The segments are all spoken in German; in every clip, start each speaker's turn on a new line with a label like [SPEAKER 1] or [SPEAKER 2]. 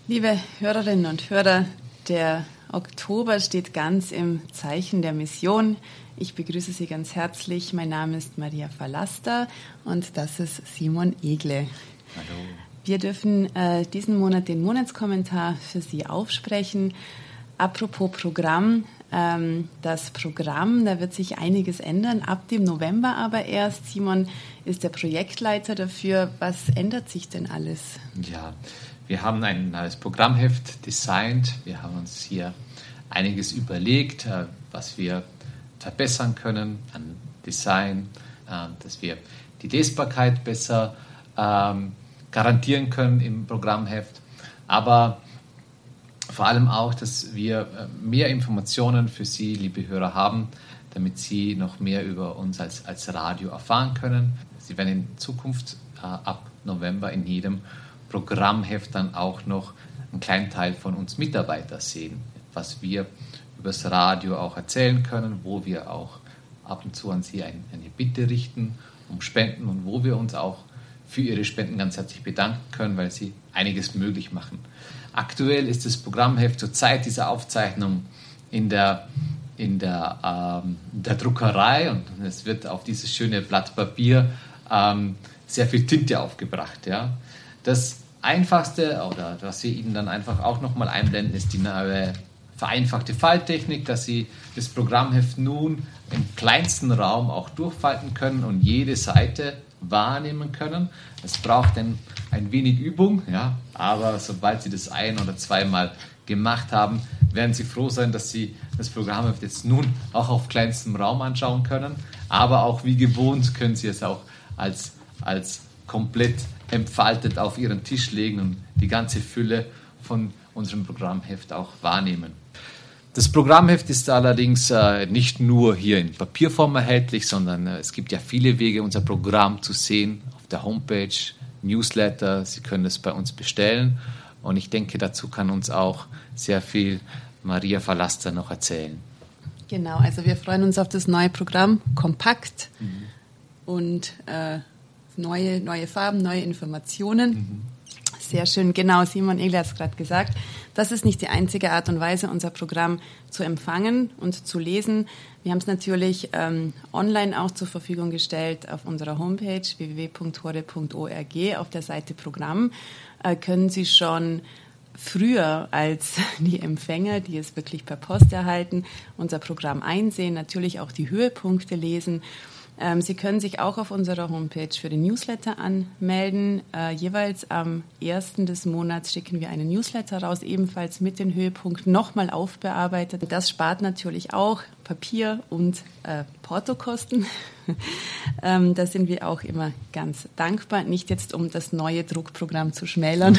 [SPEAKER 1] Liebe Hörerinnen und Hörer, der Oktober steht ganz im Zeichen der Mission. Ich begrüße Sie ganz herzlich. Mein Name ist Maria Verlaster und das ist Simon Egle.
[SPEAKER 2] Hallo.
[SPEAKER 1] Wir dürfen diesen Monat den Monatskommentar für Sie aufsprechen. Apropos Programm, das Programm, da wird sich einiges ändern, ab dem November aber erst. Simon ist der Projektleiter dafür. Was ändert sich denn alles?
[SPEAKER 2] Ja, wir haben ein neues Programmheft designt. Wir haben uns hier einiges überlegt, was wir verbessern können an Design, dass wir die Lesbarkeit besser garantieren können im Programmheft, aber vor allem auch, dass wir mehr Informationen für Sie, liebe Hörer, haben, damit Sie noch mehr über uns als Radio erfahren können. Sie werden in Zukunft ab November in jedem Programmheft dann auch noch einen kleinen Teil von uns Mitarbeiter sehen, was wir über das Radio auch erzählen können, wo wir auch ab und zu an Sie eine Bitte richten um Spenden und wo wir uns auch für Ihre Spenden ganz herzlich bedanken können, weil Sie einiges möglich machen. Aktuell ist das Programmheft zur Zeit dieser Aufzeichnung in der Druckerei und es wird auf dieses schöne Blatt Papier sehr viel Tinte aufgebracht. Ja. Das Einfachste, oder was wir Ihnen dann einfach auch nochmal einblenden, ist die neue vereinfachte Falttechnik, dass Sie das Programmheft nun im kleinsten Raum auch durchfalten können und jede Seite wahrnehmen können. Es braucht ein wenig Übung, ja, aber sobald Sie das ein- oder zweimal gemacht haben, werden Sie froh sein, dass Sie das Programmheft jetzt nun auch auf kleinstem Raum anschauen können. Aber auch wie gewohnt können Sie es auch als komplett entfaltet auf Ihren Tisch legen und die ganze Fülle von unserem Programmheft auch wahrnehmen. Das Programmheft ist allerdings nicht nur hier in Papierform erhältlich, sondern es gibt ja viele Wege, unser Programm zu sehen, auf der Homepage, Newsletter, Sie können es bei uns bestellen und ich denke, dazu kann uns auch sehr viel Maria Verlaster noch erzählen.
[SPEAKER 1] Genau, also wir freuen uns auf das neue Programm, kompakt und neue Farben, neue Informationen. Sehr schön, genau, Simon Egle hat es gerade gesagt. Das ist nicht die einzige Art und Weise, unser Programm zu empfangen und zu lesen. Wir haben es natürlich online auch zur Verfügung gestellt auf unserer Homepage www.hore.org. Auf der Seite Programm können Sie schon früher als die Empfänger, die es wirklich per Post erhalten, unser Programm einsehen, natürlich auch die Höhepunkte lesen. Sie können sich auch auf unserer Homepage für den Newsletter anmelden. Jeweils am 1. des Monats schicken wir einen Newsletter raus, ebenfalls mit den Höhepunkten nochmal aufbearbeitet. Das spart natürlich auch Papier- und Portokosten. Da sind wir auch immer ganz dankbar. Nicht jetzt, um das neue Druckprogramm zu schmälern.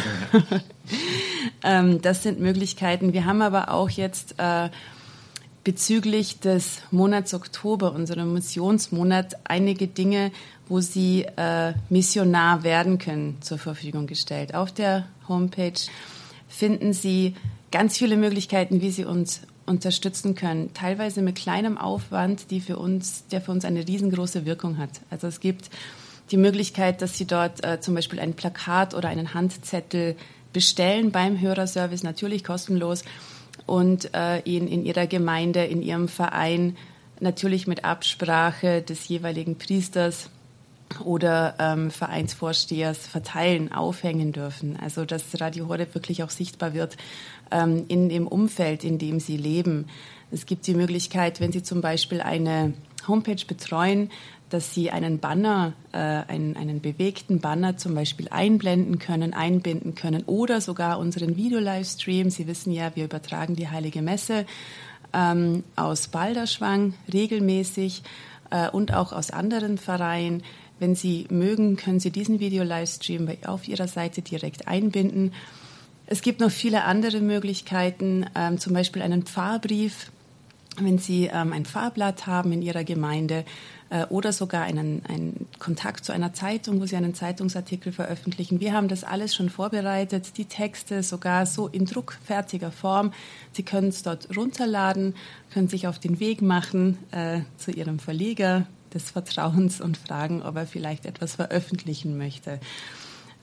[SPEAKER 1] Das sind Möglichkeiten. Wir haben aber auch jetzt bezüglich des Monats Oktober, unserem Missionsmonat, einige Dinge, wo Sie Missionar werden können, zur Verfügung gestellt. Auf der Homepage finden Sie ganz viele Möglichkeiten, wie Sie uns unterstützen können, teilweise mit kleinem Aufwand, der für uns eine riesengroße Wirkung hat. Also es gibt die Möglichkeit, dass Sie dort zum Beispiel ein Plakat oder einen Handzettel bestellen beim Hörerservice, natürlich kostenlos, und ihn in Ihrer Gemeinde, in Ihrem Verein, natürlich mit Absprache des jeweiligen Priesters oder Vereinsvorstehers verteilen, aufhängen dürfen. Also dass Radio Horeb wirklich auch sichtbar wird in dem Umfeld, in dem Sie leben. Es gibt die Möglichkeit, wenn Sie zum Beispiel eine Homepage betreuen, dass Sie einen Banner, einen bewegten Banner zum Beispiel einbinden können oder sogar unseren Video-Livestream. Sie wissen ja, wir übertragen die Heilige Messe aus Balderschwang regelmäßig und auch aus anderen Pfarreien. Wenn Sie mögen, können Sie diesen Video-Livestream auf Ihrer Seite direkt einbinden. Es gibt noch viele andere Möglichkeiten, zum Beispiel einen Pfarrbrief, wenn Sie ein Pfarrblatt haben in Ihrer Gemeinde oder sogar einen Kontakt zu einer Zeitung, wo Sie einen Zeitungsartikel veröffentlichen. Wir haben das alles schon vorbereitet, die Texte sogar so in druckfertiger Form. Sie können es dort runterladen, können sich auf den Weg machen zu Ihrem Verleger des Vertrauens und fragen, ob er vielleicht etwas veröffentlichen möchte.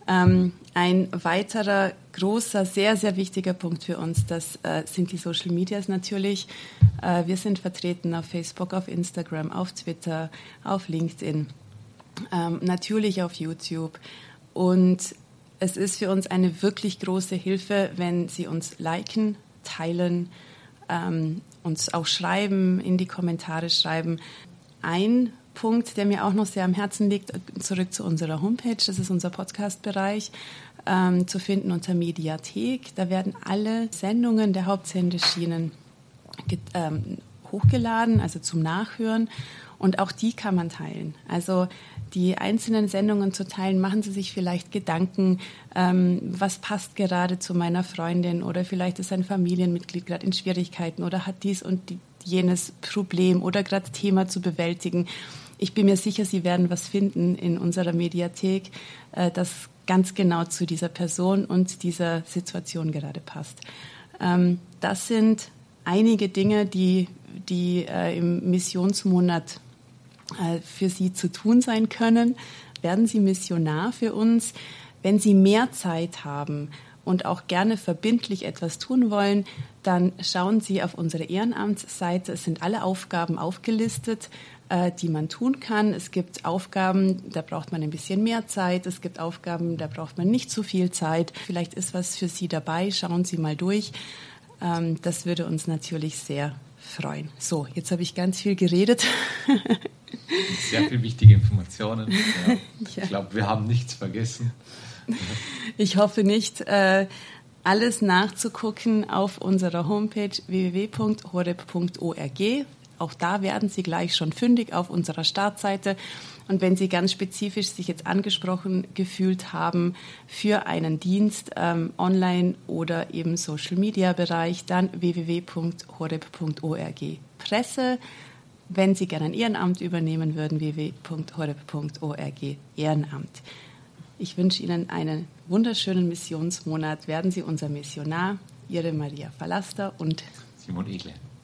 [SPEAKER 1] Ein weiterer großer, sehr, sehr wichtiger Punkt für uns, das sind die Social Medias natürlich. Wir sind vertreten auf Facebook, auf Instagram, auf Twitter, auf LinkedIn, natürlich auf YouTube. Und es ist für uns eine wirklich große Hilfe, wenn Sie uns liken, teilen, uns auch schreiben, in die Kommentare schreiben. Ein Punkt, der mir auch noch sehr am Herzen liegt, zurück zu unserer Homepage, das ist unser Podcast-Bereich, zu finden unter Mediathek. Da werden alle Sendungen der Hauptsendeschienen hochgeladen, also zum Nachhören. Und auch die kann man teilen. Also die einzelnen Sendungen zu teilen, machen Sie sich vielleicht Gedanken, was passt gerade zu meiner Freundin oder vielleicht ist ein Familienmitglied gerade in Schwierigkeiten oder hat dies und jenes Problem oder gerade Thema zu bewältigen. Ich bin mir sicher, Sie werden was finden in unserer Mediathek, das ganz genau zu dieser Person und dieser Situation gerade passt. Das sind einige Dinge, die im Missionsmonat für Sie zu tun sein können. Werden Sie Missionar für uns. Wenn Sie mehr Zeit haben und auch gerne verbindlich etwas tun wollen, dann schauen Sie auf unsere Ehrenamtsseite. Es sind alle Aufgaben aufgelistet, die man tun kann. Es gibt Aufgaben, da braucht man ein bisschen mehr Zeit. Es gibt Aufgaben, da braucht man nicht so viel Zeit. Vielleicht ist was für Sie dabei. Schauen Sie mal durch. Das würde uns natürlich sehr freuen. So, jetzt habe ich ganz viel geredet.
[SPEAKER 2] Sehr viele wichtige Informationen. Ja. Ich glaube, wir haben nichts vergessen.
[SPEAKER 1] Ich hoffe nicht. Alles nachzugucken auf unserer Homepage www.horeb.org. Auch da werden Sie gleich schon fündig auf unserer Startseite. Und wenn Sie ganz spezifisch sich jetzt angesprochen gefühlt haben für einen Dienst online oder im Social-Media-Bereich, dann www.horeb.org. Presse, wenn Sie gerne ein Ehrenamt übernehmen würden, www.horeb.org Ehrenamt. Ich wünsche Ihnen einen wunderschönen Missionsmonat. Werden Sie unser Missionar. Ihre Maria Verlaster und
[SPEAKER 2] Simon Egle.